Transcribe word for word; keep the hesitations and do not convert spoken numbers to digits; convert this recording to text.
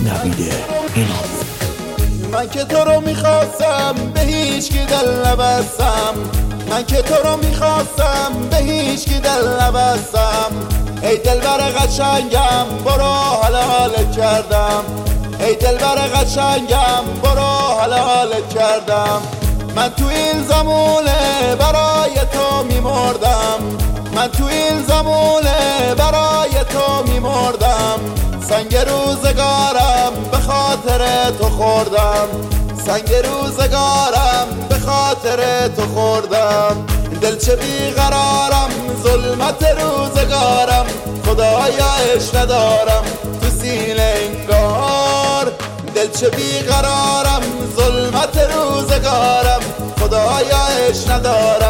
نوید اینامی. من که تو رو میخواستم به هیچ کی دل نبستم، من که تو رو میخواستم به هیچ کی دل نبستم. ای دلبر قشنگم برو حالا حالت کردم، ای دلبر قشنگم برو حالا حالت کردم. من تو این زمونه برای تو میمردم، من تو این زمونه برای تو میمردم. سنگ روزگارم به خاطر تو خوردم، سنگ روزگارم به خاطر تو خوردم. دل چه بیقرارم ظلمت روزگارم، خدایا عشق ندارم تو سینه انگار. دل چه بیقرارم ظلمت روزگارم، خدایا عشق ندارم